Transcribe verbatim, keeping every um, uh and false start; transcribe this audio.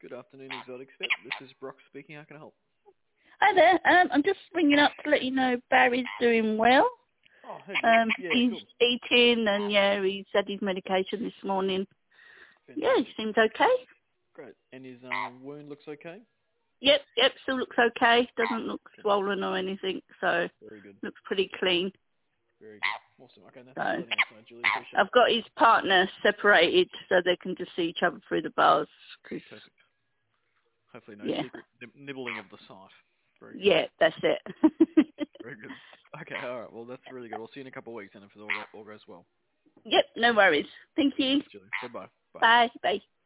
Good afternoon, Exotic Vet. This is Brock speaking. How can I help? Hi there. Um, I'm just ringing up to let you know Barry's doing well. Oh, hey, Um, yeah, he's cool. eating and yeah, he's had his medication this morning. Yeah, he Fantastic. seems okay. Great. And his um, wound looks okay? Yep, yep, still looks okay. Doesn't look Fantastic. swollen or anything, so Very good. looks pretty clean. Very good. Awesome. Okay, now So thanks for letting us know, Julie. Appreciate it. I've got his partner separated so they can just see each other through the bars. 'Cause, Perfect. Hopefully no yeah, secret nib- nibbling of the site. Very good. yeah, that's it. Very good. Okay, all right. Well, that's really good. We'll see you in a couple of weeks, and if it all, all goes well. Yep, no worries. Thank you. Thanks, Julie. Goodbye. Bye. Bye. Bye.